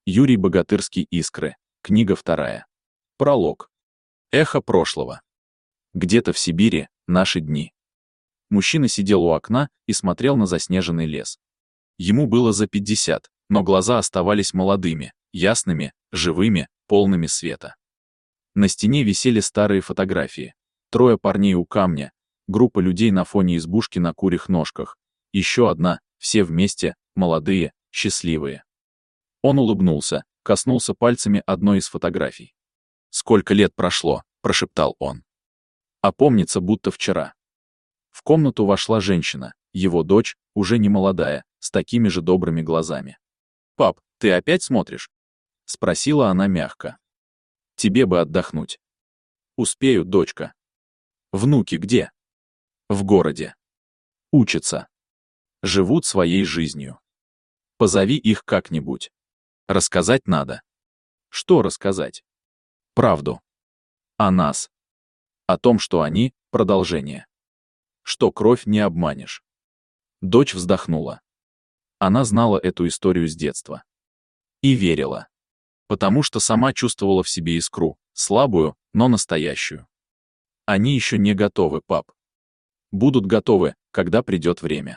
Юрий Богатырский «Искры». Книга 2. Пролог. Эхо прошлого. Где-то в Сибири наши дни. Мужчина сидел у окна и смотрел на заснеженный лес. Ему было за 50, но глаза оставались молодыми, ясными, живыми, полными света. На стене висели старые фотографии. 3 парней у камня, группа людей на фоне избушки на курьих ножках, еще одна, все вместе, молодые, счастливые. Он улыбнулся, коснулся пальцами одной из фотографий. «Сколько лет прошло», — прошептал он. А помнится, будто вчера. В комнату вошла женщина, его дочь, уже не молодая, с такими же добрыми глазами. «Пап, ты опять смотришь?» — спросила она мягко. «Тебе бы отдохнуть». «Успею, дочка». «Внуки где?» «В городе. Учатся. Живут своей жизнью. Позови их как-нибудь. Рассказать надо». «Что рассказать?» «Правду. О нас. О том, что они — продолжение. Что кровь не обманешь». Дочь вздохнула. Она знала эту историю с детства. И верила. Потому что сама чувствовала в себе искру, слабую, но настоящую. Они еще не готовы, пап. Будут готовы, когда придет время.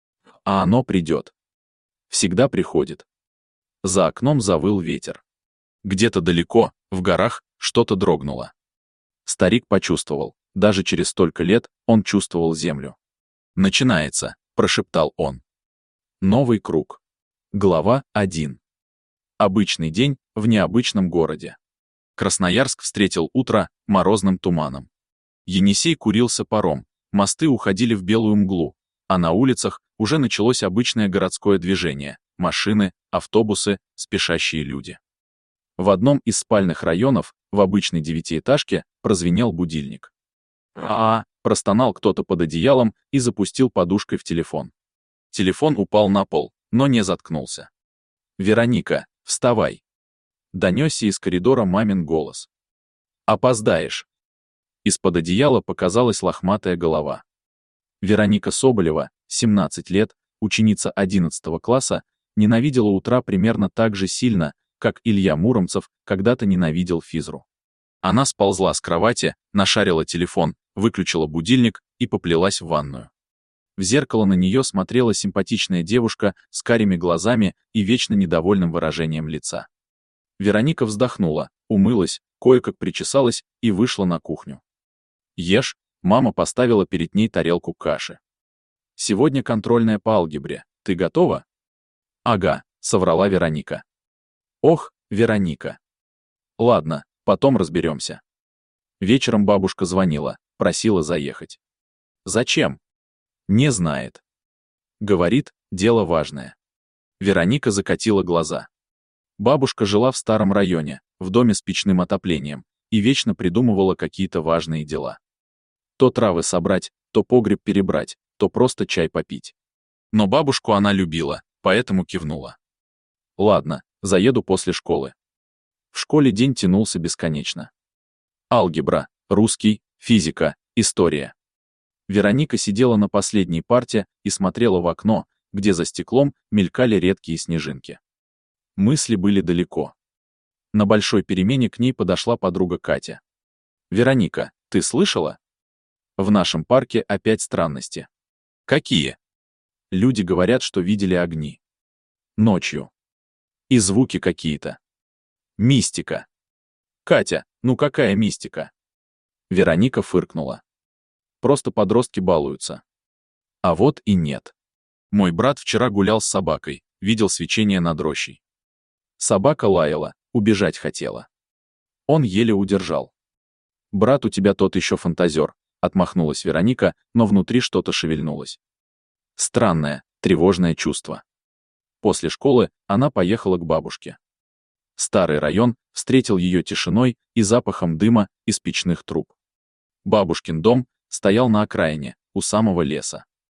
А оно придет. Всегда приходит. За окном завыл ветер. Где-то далеко, в горах, что-то дрогнуло. Старик почувствовал, даже через столько лет он чувствовал землю. «Начинается», — прошептал он. Новый круг. Глава 1. Обычный день в необычном городе. Красноярск встретил утро морозным туманом. Енисей курился паром, мосты уходили в белую мглу, а на улицах уже началось обычное городское движение: машины, автобусы, спешащие люди. В одном из спальных районов, в обычной 9-этажке, прозвенел будильник. Простонал кто-то под одеялом и запустил подушкой в телефон. Телефон упал на пол, но не заткнулся. «Вероника, вставай!» Донесся из коридора мамин голос. «Опоздаешь!» Из-под одеяла показалась лохматая голова. Вероника Соболева, 17 лет, ученица 11 класса, ненавидела утра примерно так же сильно, как Илья Муромцев когда-то ненавидел физру. Она сползла с кровати, нашарила телефон, выключила будильник и поплелась в ванную. В зеркало на нее смотрела симпатичная девушка с карими глазами и вечно недовольным выражением лица. Вероника вздохнула, умылась, кое-как причесалась и вышла на кухню. «Ешь», мама поставила перед ней тарелку каши. «Сегодня контрольная по алгебре. Ты готова?» «Ага», — соврала Вероника. «Ох, Вероника. Ладно, потом разберемся». Вечером бабушка звонила, просила заехать. «Зачем?» «Не знает». Говорит, дело важное. Вероника закатила глаза. Бабушка жила в старом районе, в доме с печным отоплением, и вечно придумывала какие-то важные дела. То травы собрать, то погреб перебрать, то просто чай попить. Но бабушку она любила, поэтому кивнула. «Ладно, заеду после школы». В школе день тянулся бесконечно. Алгебра, русский, физика, история. Вероника сидела на последней парте и смотрела в окно, где за стеклом мелькали редкие снежинки. Мысли были далеко. На большой перемене к ней подошла подруга Катя. «Вероника, ты слышала? В нашем парке опять странности». «Какие?» «Люди говорят, что видели огни. Ночью. И звуки какие-то. Мистика». «Катя, ну какая мистика?» Вероника фыркнула. «Просто подростки балуются». А вот и нет. Мой брат вчера гулял с собакой, видел свечение над рощей. Собака лаяла, убежать хотела. Он еле удержал. «Брат у тебя тот еще фантазер», — отмахнулась Вероника, но внутри что-то шевельнулось. Странное, тревожное чувство. После школы она поехала к бабушке. Старый район встретил ее тишиной и запахом дыма из печных труб. Бабушкин дом стоял на окраине, у самого леса.